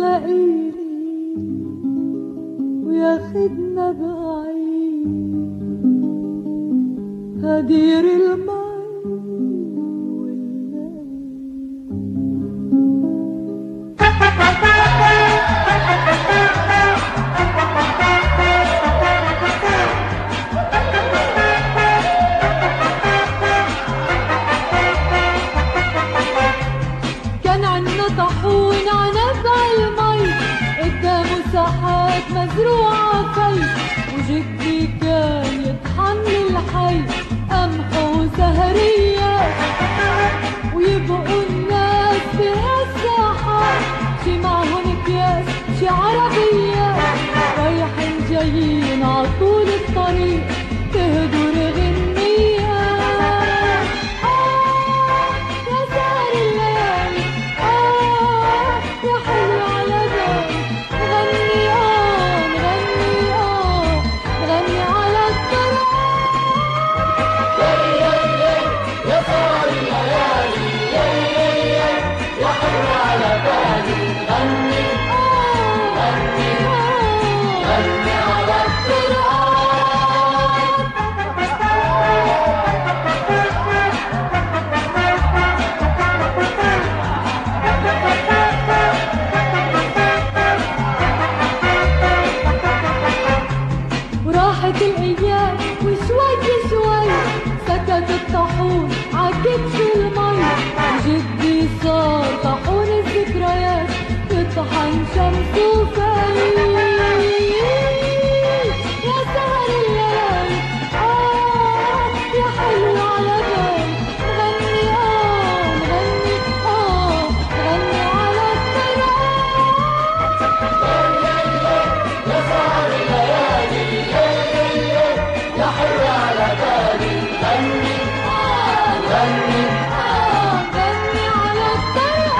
يلاقيني وياخدنا بعيد هدير المي كان عنا طاحون عنب عالمي قدامه ساحات مزروعة في وجدي كان يطحن الحي قمح وسهرية ويبقوا الناس بهالساحات شي معهن اكياس شي عربية رايحين جايين عطول الطريق تهدر غنية يا سهر الليالي يا حلو على بالي غني نغني نغني على الطريق يا سهر الليالي يا حلو على بالي غني غني غني على الطريق وراحت الايام وشوي شوي سكت الطاحون عكبش المي وجدي صار طاحون الذكريات يطحن شمس وفاي يا سهر الليالي يا حلو على بالي غني نغني غني على الطريق يا سهر الليالي يا حلو على بالي غني غني غني على الطريق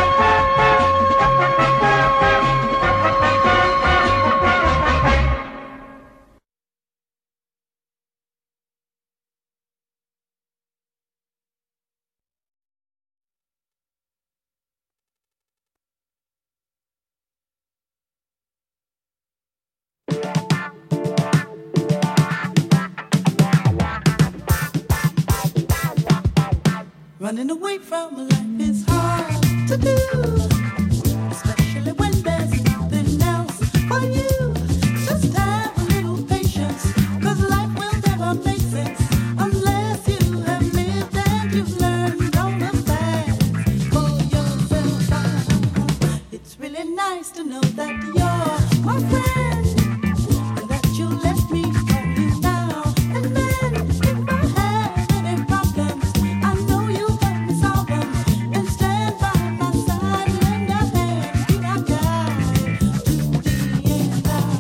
Running away from life is hard to do, especially when there's nothing else for you. Just have a little patience, 'cause life will never make sense unless you have lived and you've learned all the facts for yourself. It's really nice to know that you're my friend and that you let me call you now and then. If I have any problems, I know you help me solve them and stand by my side and lend a hand. Be my guide to the end.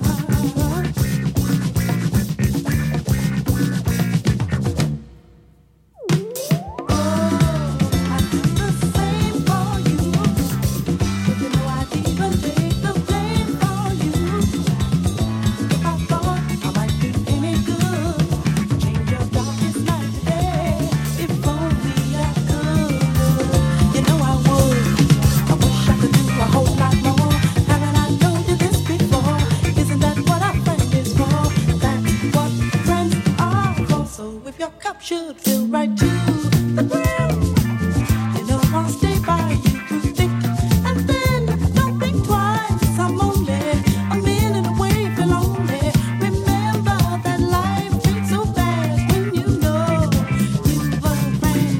I do the same for you, but you know I'd even take the blame for you. If I thought I might be any good, change your darkest night today. If only I could, you know I would. I wish I could do a whole lot more. Haven't I told you this before? Isn't that what a friend is for? That's what friends are for. So if your cup should fill right to the brim, you know I'll stay by you through thick and thin. Don't think twice, I'm only a minute away from lonely. Remember that life ain't so bad when you know you've a friend.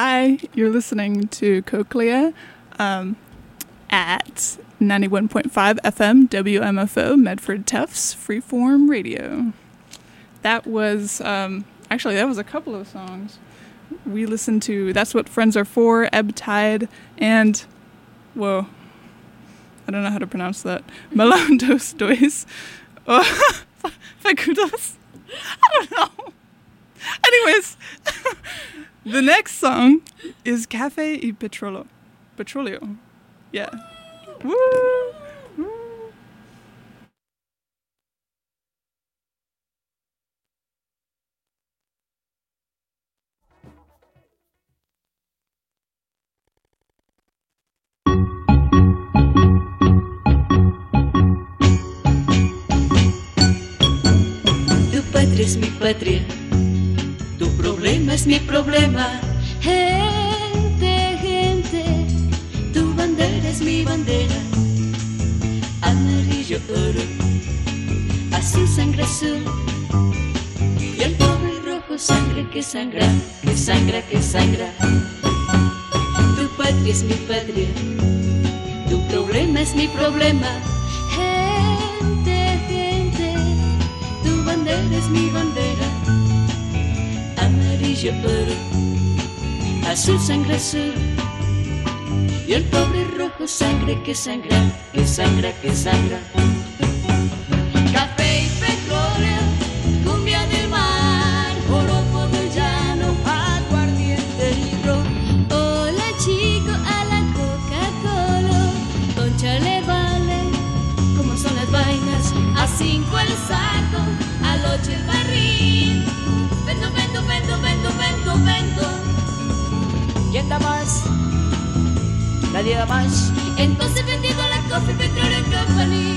Hi, you're listening to Cochlea at 91.5 FM WMFO Medford Tufts Freeform Radio. That was, actually that was a couple of songs. We listened to That's What Friends Are For, Ebb Tide, and, whoa, I don't know how to pronounce that, Melon Dos Dois, Facudos, I don't know. Anyways, the next song is Cafe y Petroleo. Yeah. Woo! Woo! Tu patria es mi patria, tu problema es mi problema. Gente, gente, tu bandera es mi bandera. Amarillo, oro, azul, sangre, azul. Y el pobre rojo, sangre que sangra, que sangra, que sangra. Tu patria es mi patria, tu problema es mi problema. Gente, gente, tu bandera es mi bandera. Amarillo, oro, azul, sangre, azul. Y el pobre rojo, sangre que sangra, que sangra, que sangra. Café y petróleo, cumbia del mar, joropo del llano, aguardiente y ron. Hola chico, a la Coca-Cola, concha le vale, como son las vainas. A 5 el saco, a 8 el barril. Vendo, vendo, vendo, vendo, vendo, vendo. ¿Quién da más? Nadie da más. Entonces vendido a la Coffee Petroleum Company.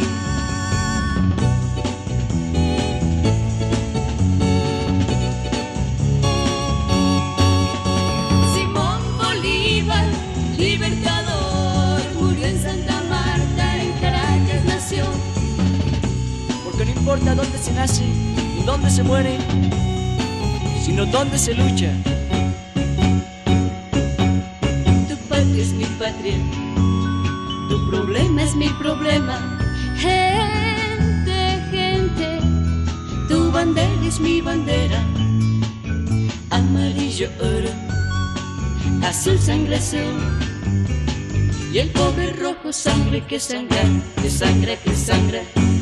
Simón Bolívar, libertador, murió en Santa Marta, en Caracas nació. Porque no importa dónde se nace ni dónde se muere, sino dónde se lucha. Tu patria es mi patria, tu problema es mi problema. Gente, gente, tu bandera es mi bandera. Amarillo, oro, azul, sangre, azul. Y el pobre rojo, sangre que sangra, que sangra, que sangra.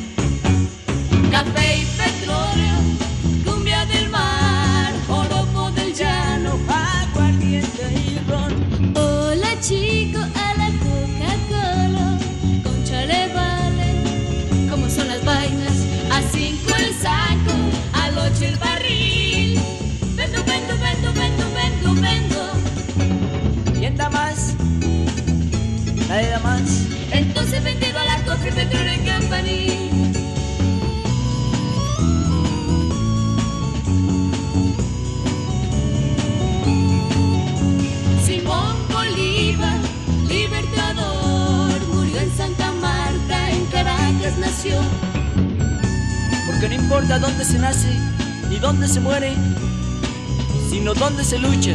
Café y petróleo, cumbia del mar, joropo del llano, aguardiente y ron. Hola chico, a la Coca-Cola, concha le vale, como son las vainas. A 5 el saco, al 8 el barril. Vendo, vendo, vendo, vendo, vendo, vendo. ¿Quién da más? Nadie da más. Entonces vendido a la Coffee Petroleum Company. Simón Bolívar, libertador, murió en Santa Marta, en Caracas nació. Porque no importa dónde se nace, ni dónde se muere, sino dónde se lucha.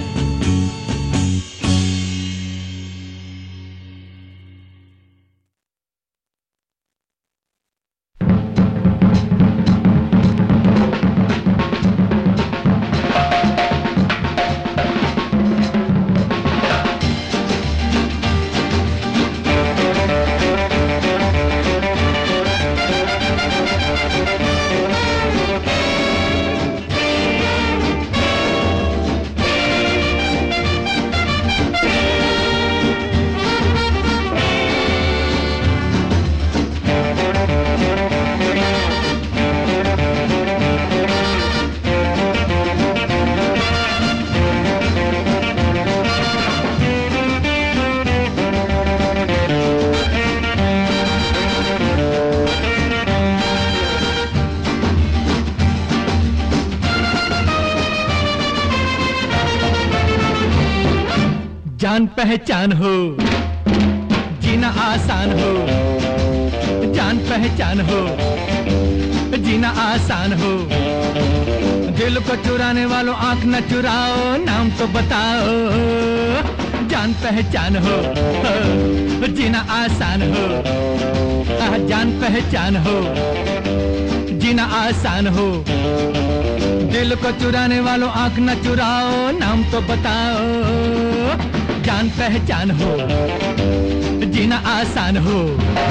जान पहचान हो जीना आसान हो, जान पहचान हो जीना आसान हो, दिल को चुराने वालों आंख न चुराओ, नाम तो बताओ। जान पहचान हो, जीना आसान हो। जान पहचान हो, जीना आसान हो। दिल को चुराने वालों आंख न चुराओ, नाम तो बताओ। जान पहचान हो, जीना आसान हो।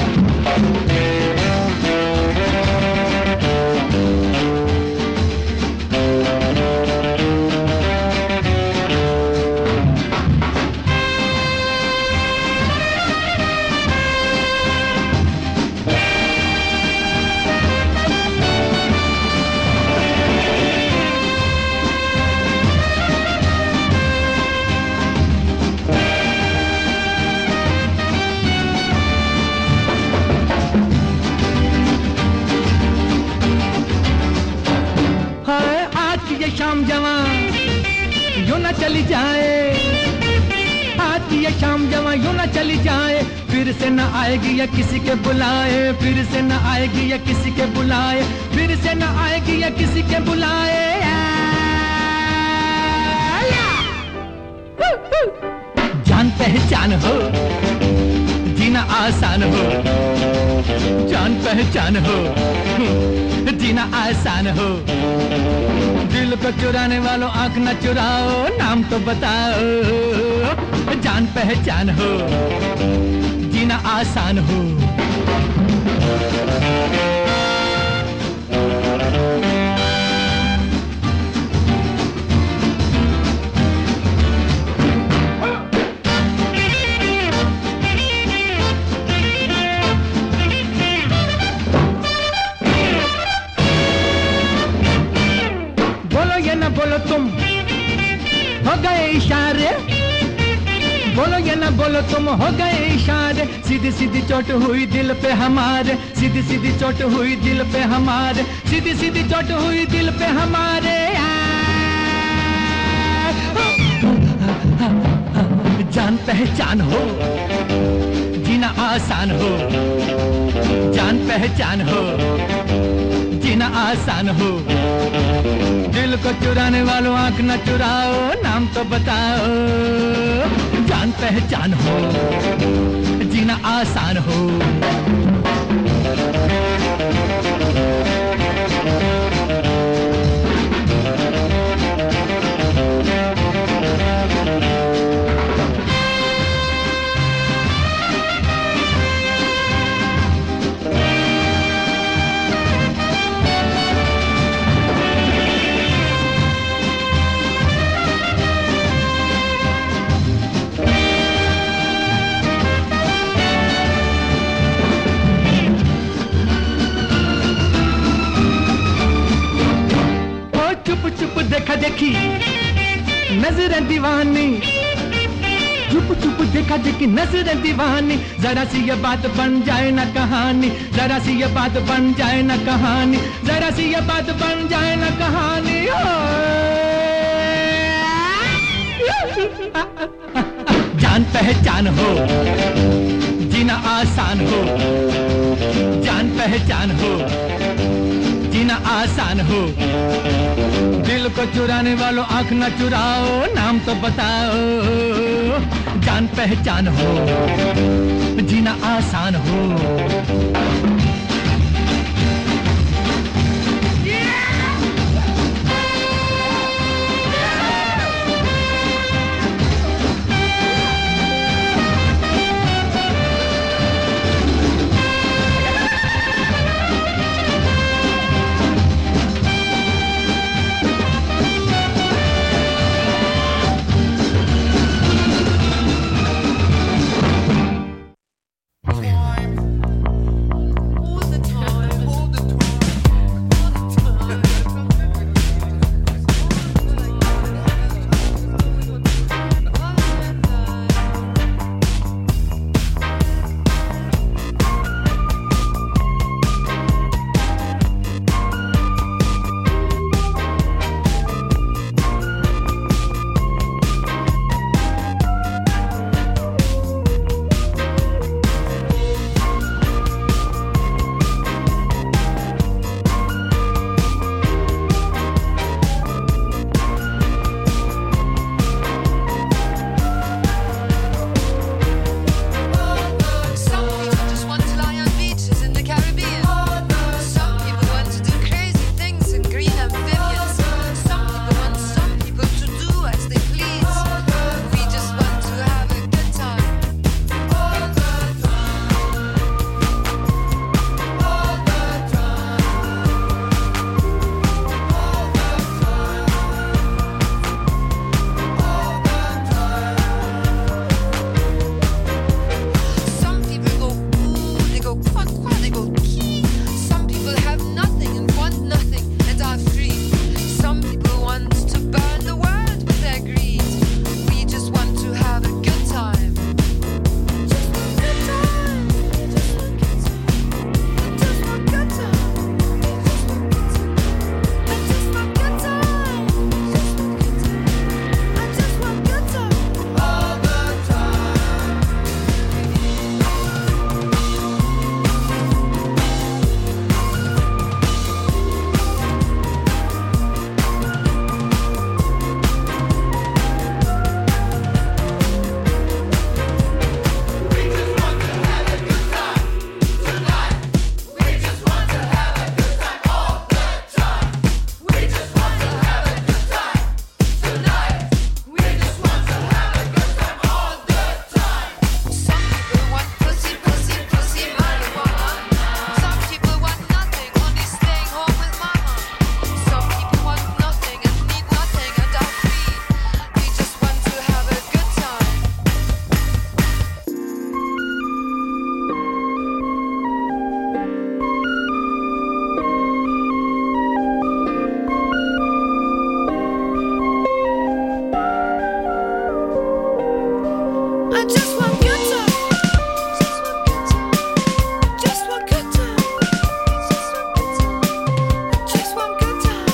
शाम जवां यूं न चली जाए, आज की ये शाम जवां यूं न चली जाए। फिर से न आएगी या किसी के बुलाए, फिर से न आएगी या किसी के बुलाए, फिर से न आएगी या किसी के बुलाए। जान पहचान हो, जीना आसान हो। जान पहचान हो, जीना आसान हो। दिल को चुराने वालों आंख न चुराओ, नाम तो बताओ। जान पहचान हो, जीना आसान हो। बोलो तुम हो गए इशारे, बोलो या ना बोलो तुम हो गए इशारे। सीधी सीधी चोट हुई दिल पे हमारे, सीधी सीधी चोट हुई दिल पे हमारे, सीधी सीधी चोट हुई दिल पे हमारे। जान पहचान हो, जीना आसान हो। जान पहचान हो, जीना आसान हो। दिल को चुराने वालों आंख न चुराओ, नाम तो बताओ। जान पहचान हो, जीना आसान हो। देखा देखी नजर दीवानी, चुप चुप देखा देखी नजर दीवानी। जरा सी ये बात बन जाए ना कहानी, जरा सी ये बात बन जाए ना कहानी, जरा सी ये बात बन जाए ना कहानी। जान पहचान हो, जीना आसान हो। जान पहचान हो, जीना आसान हो। दिल को चुराने वालों आंख न चुराओ, नाम तो बताओ। जान पहचान हो, जीना आसान हो। I just want good time. Just want good time. Just want good time.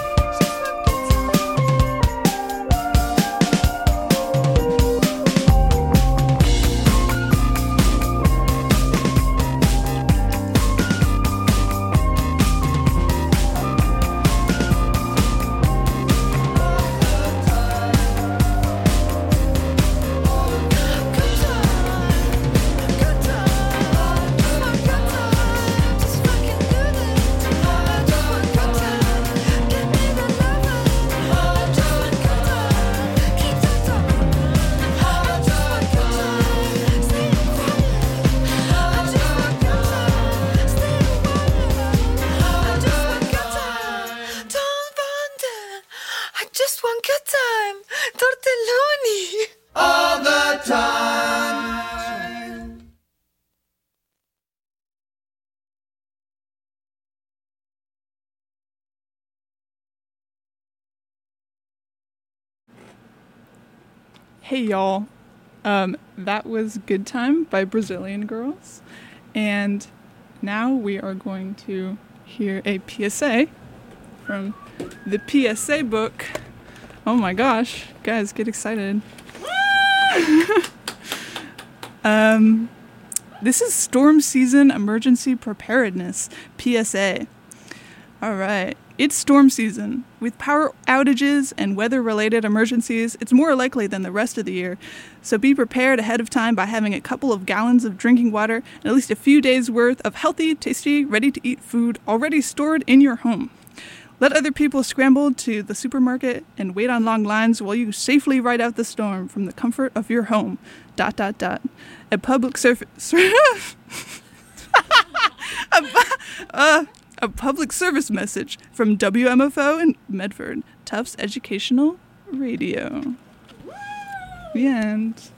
Just one good time, tortelloni. All the time. Hey y'all, that was Good Time by Brazilian Girls, and now we are going to hear a PSA from the PSA book. Oh my gosh, guys, get excited. This is Storm Season Emergency Preparedness, PSA. All right. It's storm season. With power outages and weather-related emergencies, it's more likely than the rest of the year. So be prepared ahead of time by having a couple of gallons of drinking water and at least a few days' worth of healthy, tasty, ready-to-eat food already stored in your home. Let other people scramble to the supermarket and wait on long lines while you safely ride out the storm from the comfort of your home. ... A public a public service message from WMFO and Medford, Tufts Educational Radio. The end.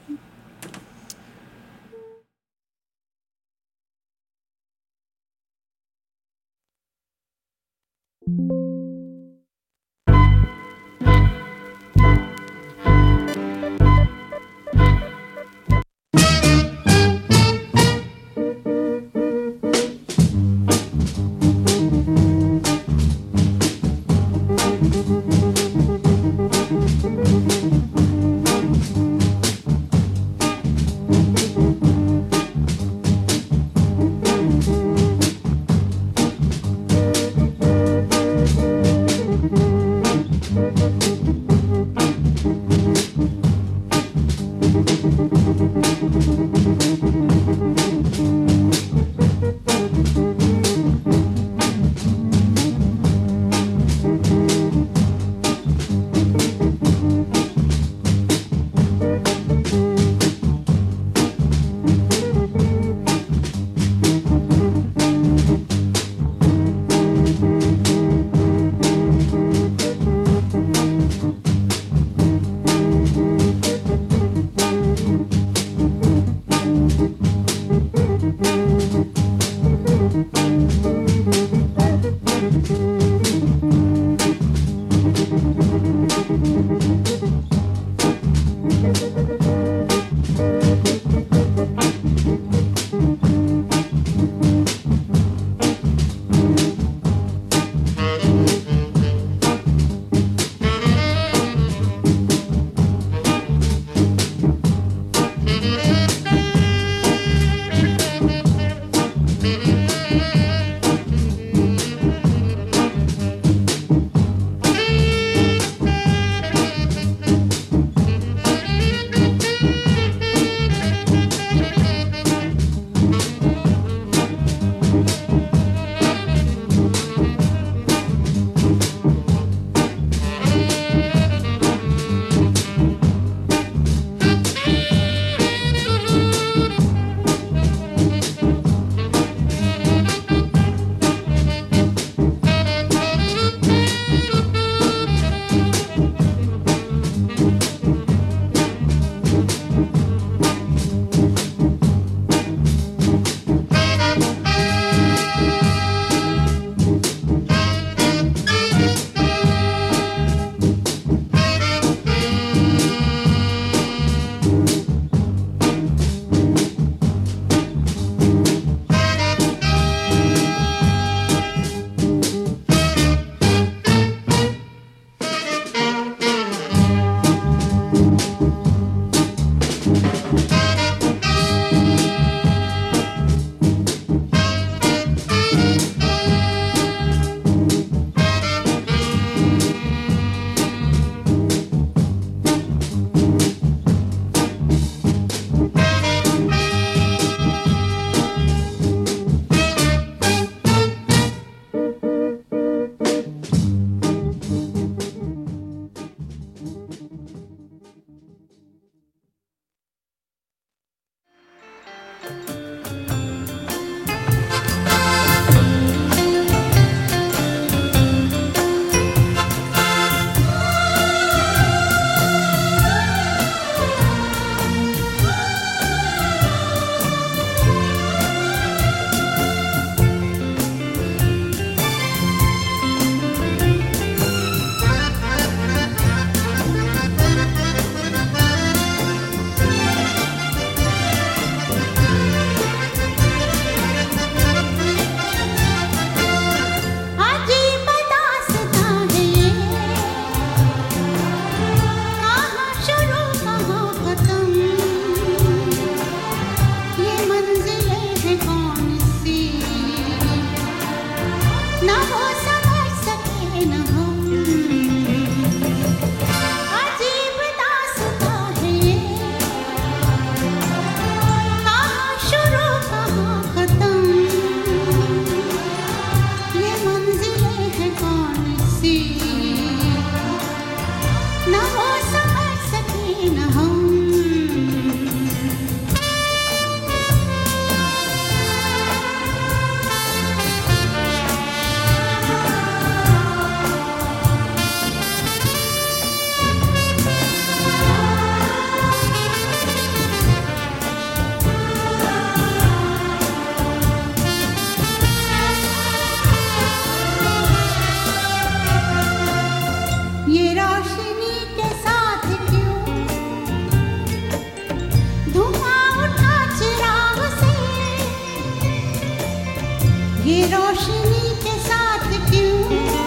रोशनी के साथ क्यों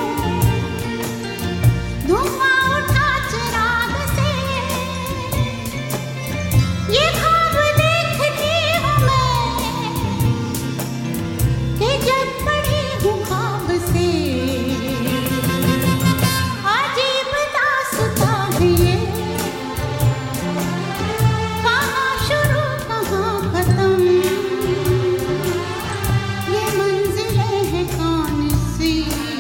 धुआं उठा चिराग से ये ख्वाब देखती हूँ मैं कि जब पढ़ी हूँ ख्वाब से अजीब दास्तां है ये कहाँ शुरू कहाँ खत्म ये मंजिलें हैं कौन सी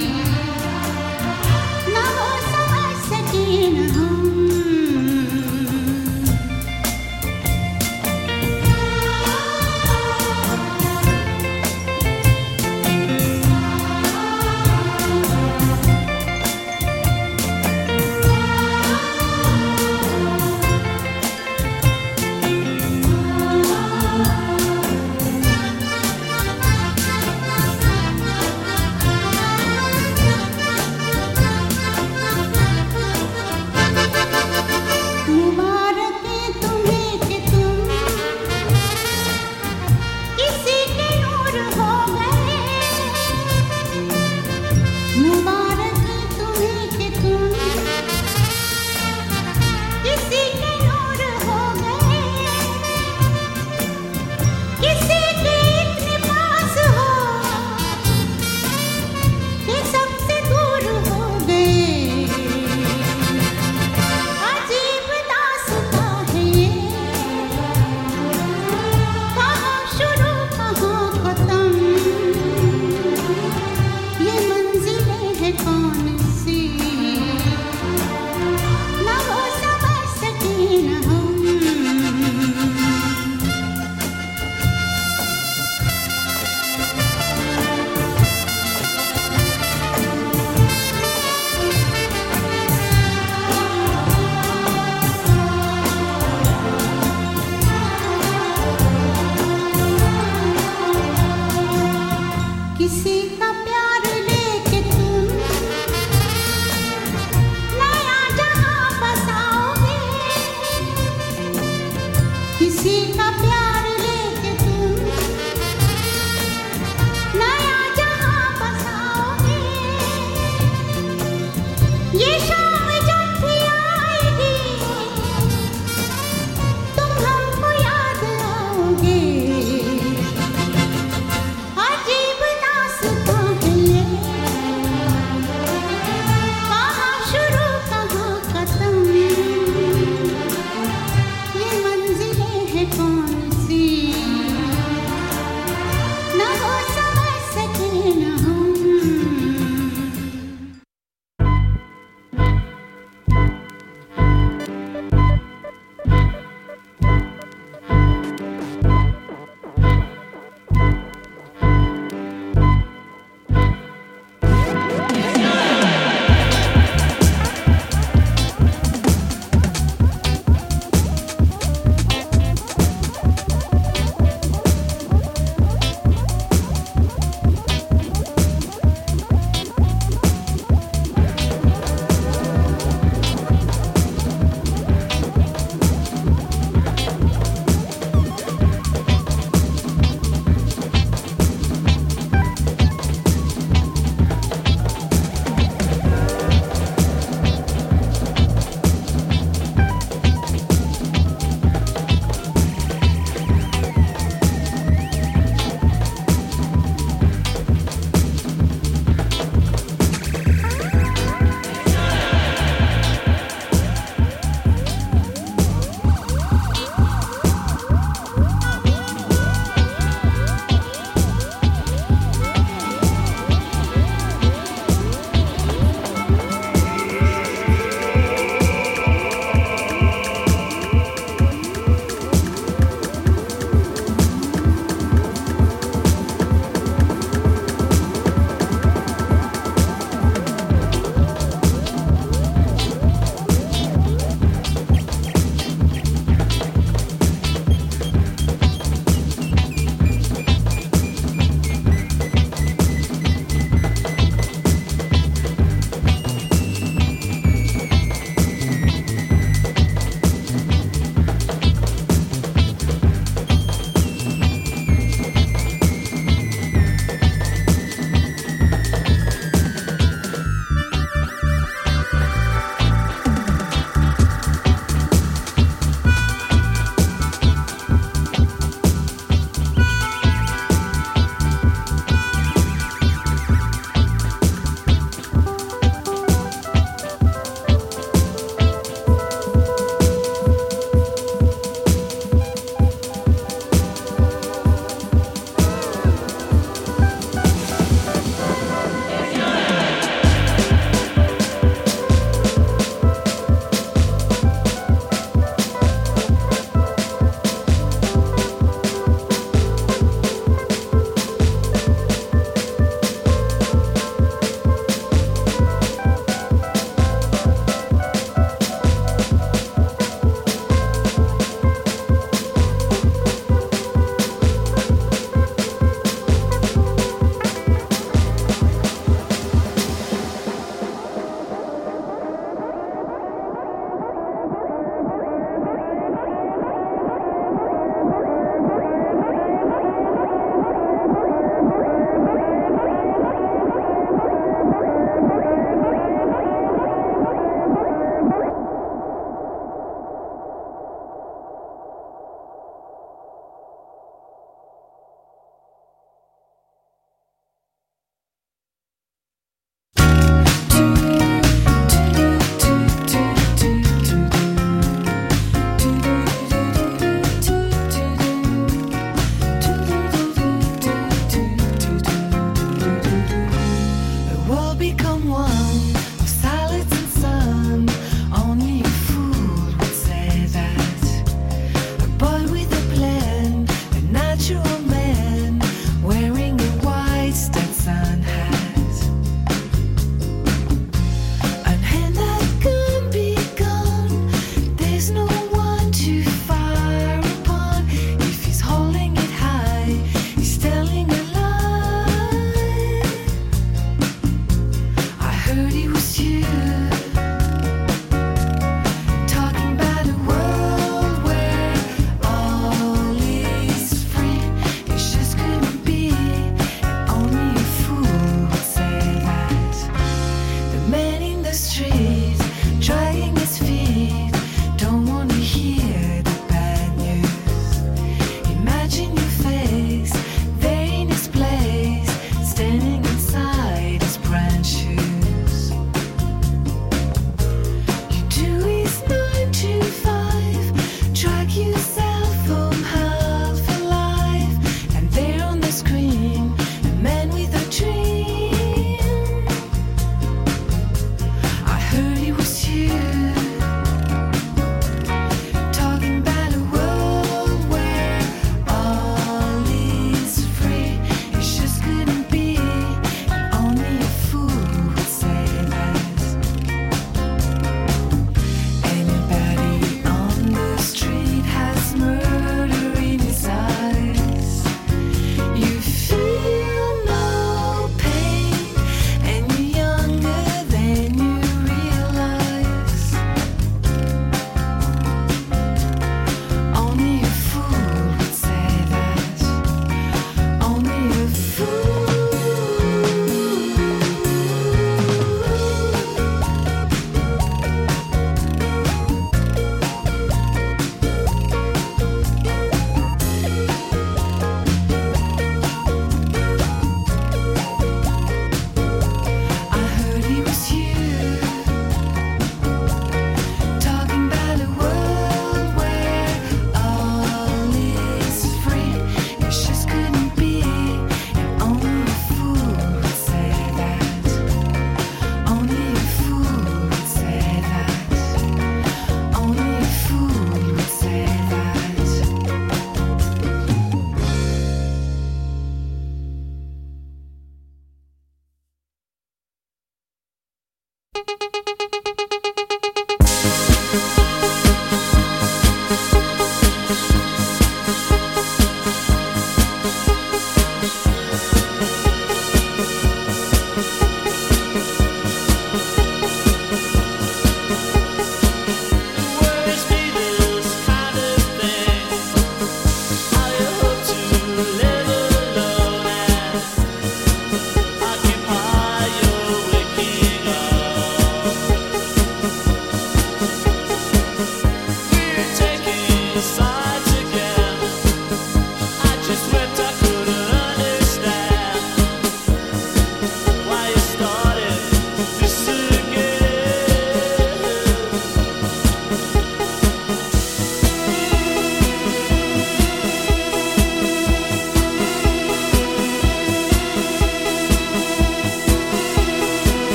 न वो समझ सके न हम मुबारक है तुम्हें कि तुम किसी के नूर हो गए मुबारक है तुम्हें कि तुम किसी के नूर हो गए किसी के इतने पास हो कि सबसे दूर हो गए अजीब दास्तां है ये कहाँ शुरू कहाँ खत्म ये मंजिलें हैं कौन सी न वो समझ सके न हम किसी का प्यार लेके तुम नया जहां बसाओगे किसी का प्यार लेके तुम नया जहां बसाओगे ये शाम जब भी आएगी तुम हमको याद आओगे अजीब दास्तां है ये कहाँ शुरू कहाँ खत्म ये मंजिलें हैं कौन सी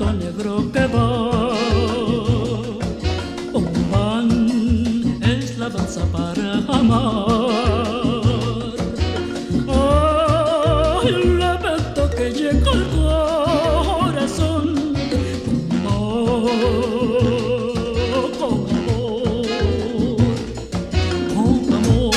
paso negro que va. Un van es la danza para amar. Ay, el lamento que llega al corazón. Con amor.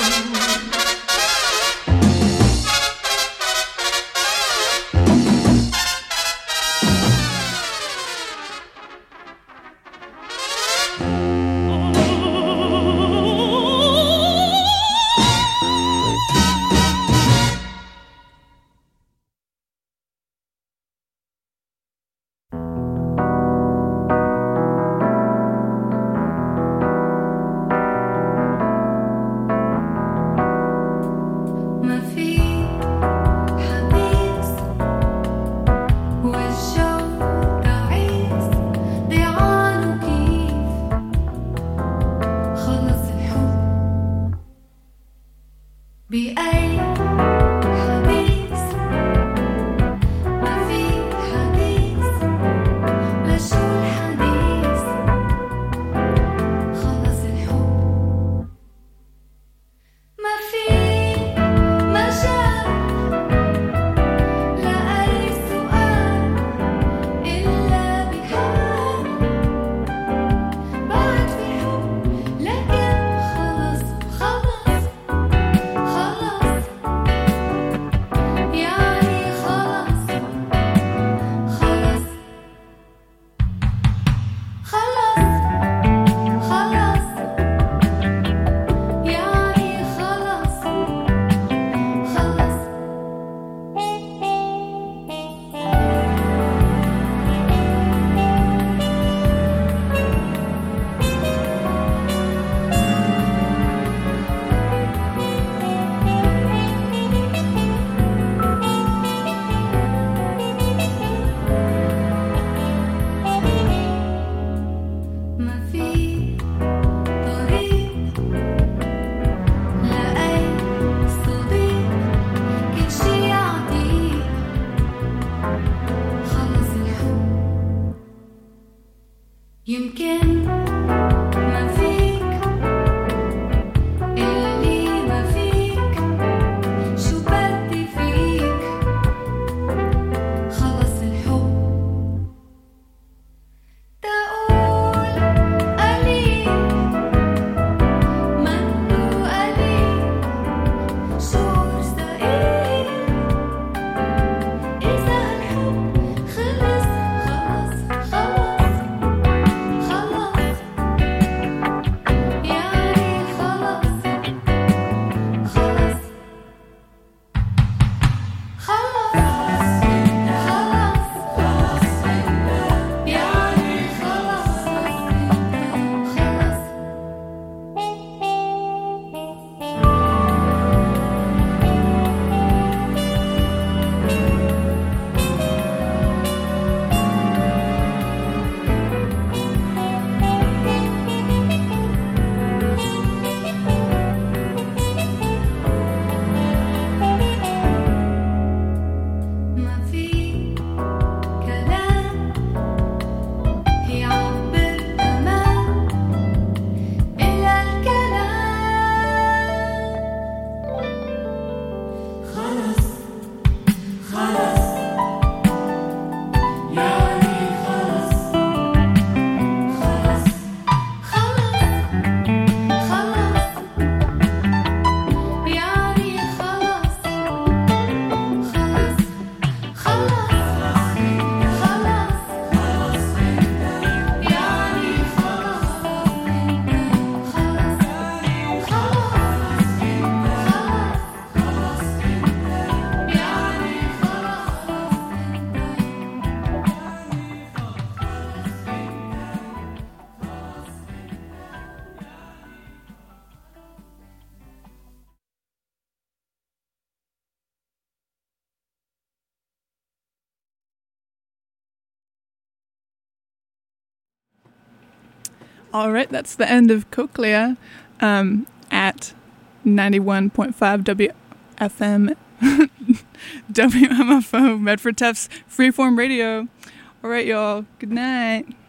ما في حديث والجو تعيس ضيعان وكيف خلص الحب بأي حديث ما في حديث لشو الحديث خلص الحب ما في مجال لأي سؤال إلا بحال بعد في حب لكن خلص خلص خلص يعني خلص خلص خلص خلص يعني خلص خلص ما في طريق لأي صديق كل شي يعطيك خلص الحب يمكن ما فيك اللي ما فيك شو بدي فيك خلص الحب تقول قليل منه قليل شعور ثقيل إذا الحب خلص خلص خلص خلص يعني خلص خلص خلص خلص يعني خلص خلص ما في كلام يعبر تمام إلا الكلام خلص خلص يعني خلص خلص خلص خلص يعني خلص خلص خلص خلص يعني All right, that's the end of Cochlea at 91.5 WFM WMFO Medford Tufts Freeform Radio. All right, y'all. Good night.